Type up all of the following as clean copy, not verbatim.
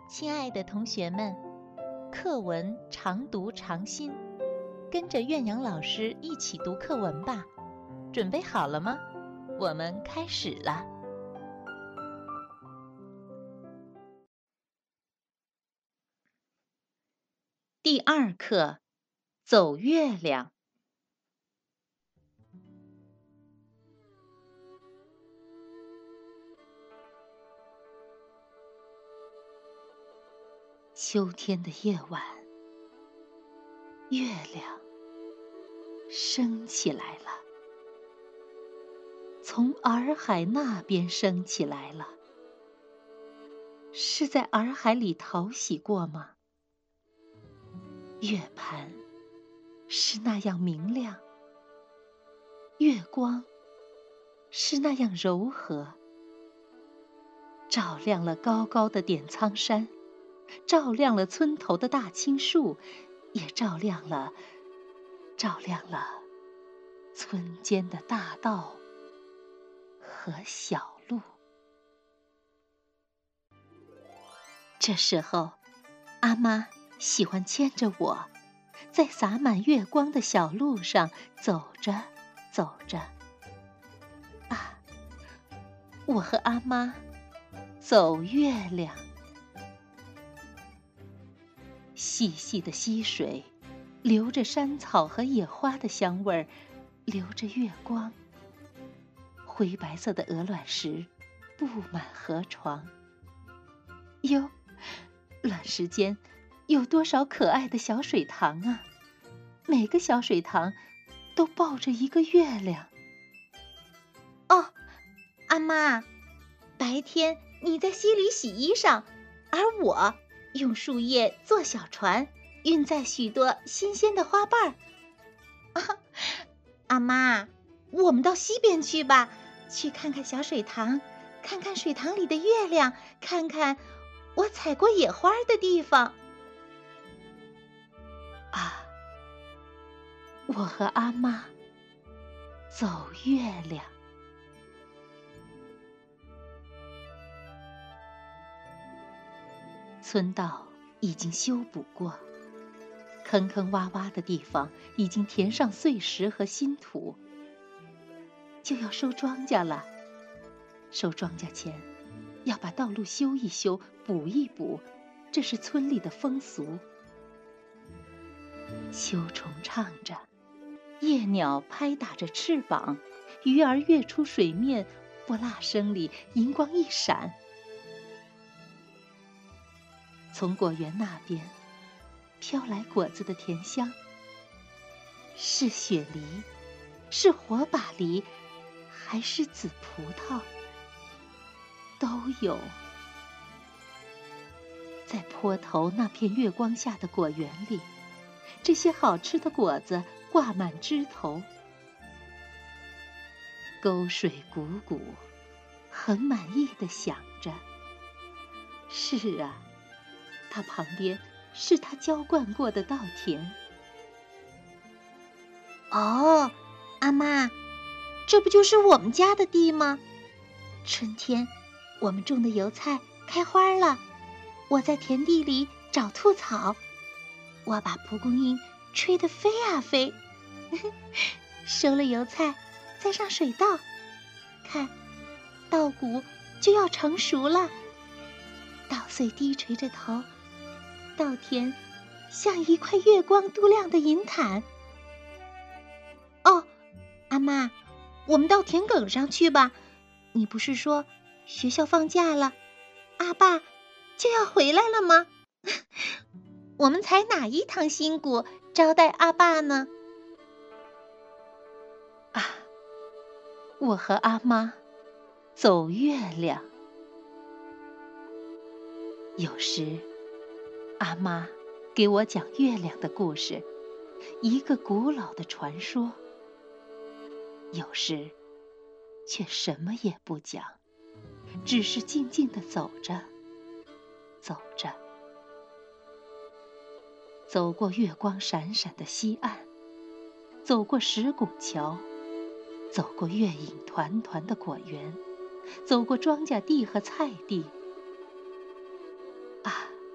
亲爱的同学们，课文常读常新，跟着苑阳老师一起读课文吧。准备好了吗？我们开始了。第二课，走月亮。秋天的夜晚，月亮升起来了，从洱海那边升起来了。是在洱海里淘洗过吗？月盘是那样明亮，月光是那样柔和，照亮了高高的点苍山，照亮了村头的大青树，也照亮了村间的大道和小路。这时候，阿妈喜欢牵着我，在洒满月光的小路上走着走着。啊，我和阿妈走月亮。细细的溪水，流着山草和野花的香味儿，流着月光。灰白色的鹅卵石布满河床。哟，卵石间有多少可爱的小水塘啊！每个小水塘都抱着一个月亮。 哦，阿妈，白天你在溪里洗衣裳，而我用树叶做小船，运载许多新鲜的花瓣儿。阿妈，我们到西边去吧，去看看小水塘，看看水塘里的月亮，看看我采过野花的地方。 啊，我和阿妈走月亮。村道已经修补过，坑坑洼洼的地方已经填上碎石和新土。就要收庄稼了，收庄稼前要把道路修一修，补一补，这是村里的风俗。秋虫唱着，夜鸟拍打着翅膀，鱼儿跃出水面，波浪声里银光一闪。从果园那边飘来果子的甜香，是雪梨，是火把梨，还是紫葡萄，都有。在坡头那片月光下的果园里，这些好吃的果子挂满枝头。沟水汩汩，很满意地想着。是啊，它旁边是他浇灌过的稻田。 哦，阿妈，这不就是我们家的地吗？春天，我们种的油菜开花了，我在田地里找兔草，我把蒲公英吹得飞啊飞。收了油菜，再上水稻，看，稻谷就要成熟了。稻穗低垂着头，稻田像一块月光镀亮的银毯。哦，阿妈，我们到田埂上去吧。你不是说学校放假了，阿爸就要回来了吗？我们采哪一趟新谷招待阿爸呢？ 啊，我和阿妈走月亮。有时，阿妈给我讲月亮的故事，一个古老的传说。有时，却什么也不讲，只是静静地走着，走着。走过月光闪闪的西岸，走过石拱桥，走过月影团团的果园，走过庄稼地和菜地。啊，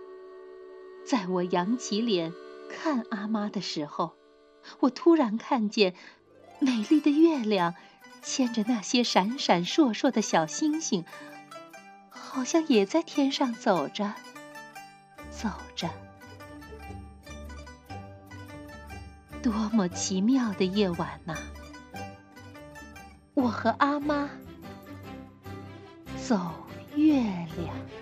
在我扬起脸看阿妈的时候，我突然看见美丽的月亮牵着那些闪闪烁烁的小星星，好像也在天上走着，走着。多么奇妙的夜晚呐！我和阿妈走月亮。